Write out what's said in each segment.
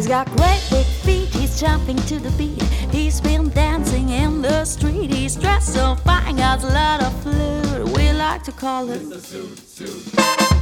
He's got great big feet, he's jumping to the beat. He's been dancing in the street. He's dressed so fine, got a lot of flute. We like to call him Mr. Suit.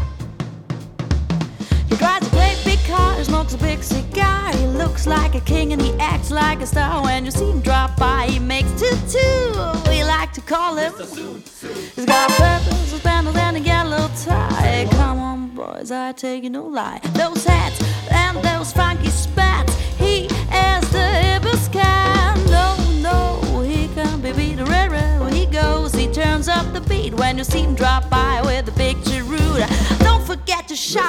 He drives a great big car, he smokes a big cigar. He looks like a king and he acts like a star. When you see him drop by, he makes toot-toot. We like to call him Mr. Suit. He's got purple suspenders and a yellow tie. Come on, boys, I take you no lie. Those hats and those funky spats, he is the hippest cat. No, he can't be beat. Wherever he goes, he turns up the beat. When you see him drop by with a big cheroot, don't forget to shout.